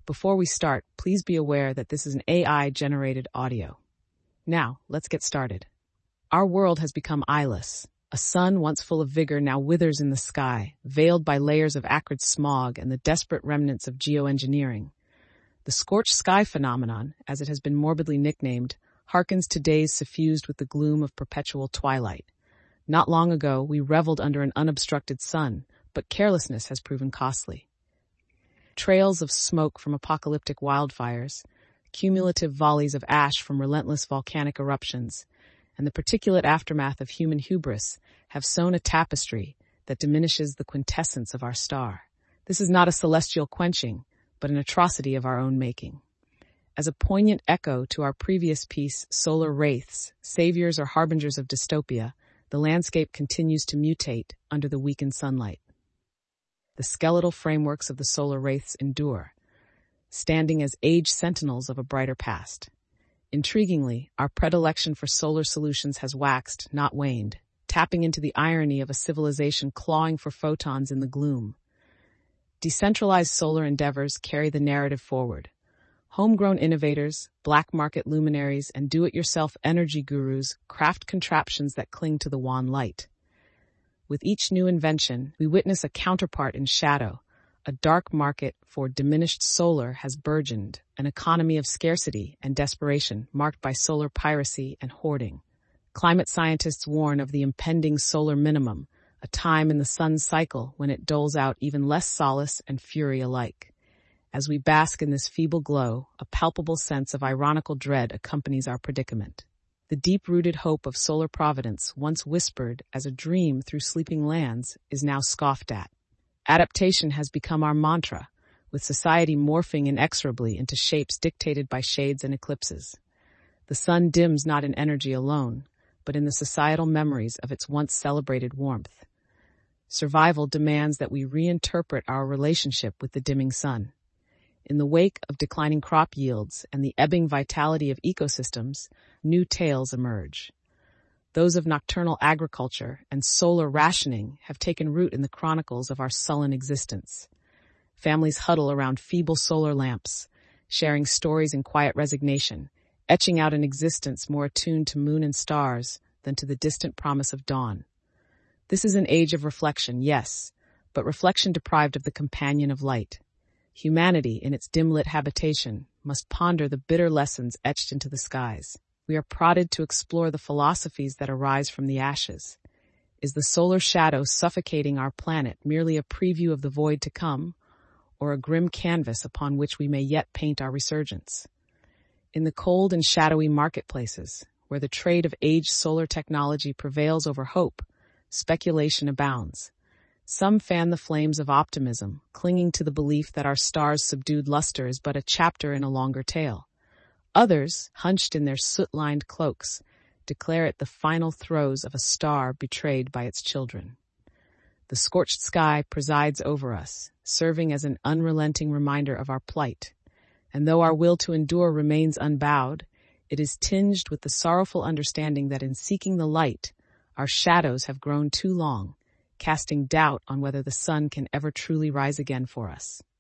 Before we start, please be aware that this is an AI-generated audio. Now, let's get started. Our world has become eyeless. A sun once full of vigor now withers in the sky, veiled by layers of acrid smog and the desperate remnants of geoengineering. The scorched sky phenomenon, as it has been morbidly nicknamed, harkens to days suffused with the gloom of perpetual twilight. Not long ago, we reveled under an unobstructed sun, but carelessness has proven costly. Trails of smoke from apocalyptic wildfires, cumulative volleys of ash from relentless volcanic eruptions, and the particulate aftermath of human hubris have sewn a tapestry that diminishes the quintessence of our star. This is not a celestial quenching, but an atrocity of our own making. As a poignant echo to our previous piece, Solar Wraiths, Saviors or Harbingers of Dystopia, the landscape continues to mutate under the weakened sunlight. The skeletal frameworks of the solar wraiths endure, standing as aged sentinels of a brighter past. Intriguingly, our predilection for solar solutions has waxed, not waned, tapping into the irony of a civilization clawing for photons in the gloom. Decentralized solar endeavors carry the narrative forward. Homegrown innovators, black market luminaries, and do-it-yourself energy gurus craft contraptions that cling to the wan light. With each new invention, we witness a counterpart in shadow. A dark market for diminished solar has burgeoned, an economy of scarcity and desperation marked by solar piracy and hoarding. Climate scientists warn of the impending solar minimum, a time in the sun's cycle when it doles out even less solace and fury alike. As we bask in this feeble glow, a palpable sense of ironical dread accompanies our predicament. The deep-rooted hope of solar providence, once whispered as a dream through sleeping lands, is now scoffed at. Adaptation has become our mantra, with society morphing inexorably into shapes dictated by shades and eclipses. The sun dims not in energy alone, but in the societal memories of its once celebrated warmth. Survival demands that we reinterpret our relationship with the dimming sun. In the wake of declining crop yields and the ebbing vitality of ecosystems, new tales emerge. Those of nocturnal agriculture and solar rationing have taken root in the chronicles of our sullen existence. Families huddle around feeble solar lamps, sharing stories in quiet resignation, etching out an existence more attuned to moon and stars than to the distant promise of dawn. This is an age of reflection, yes, but reflection deprived of the companion of light. Humanity, in its dim-lit habitation, must ponder the bitter lessons etched into the skies. We are prodded to explore the philosophies that arise from the ashes. Is the solar shadow suffocating our planet merely a preview of the void to come, or a grim canvas upon which we may yet paint our resurgence? In the cold and shadowy marketplaces, where the trade of aged solar technology prevails over hope, speculation abounds. Some fan the flames of optimism, clinging to the belief that our star's subdued luster is but a chapter in a longer tale. Others, hunched in their soot-lined cloaks, declare it the final throes of a star betrayed by its children. The scorched sky presides over us, serving as an unrelenting reminder of our plight. And though our will to endure remains unbowed, it is tinged with the sorrowful understanding that in seeking the light, our shadows have grown too long, casting doubt on whether the sun can ever truly rise again for us.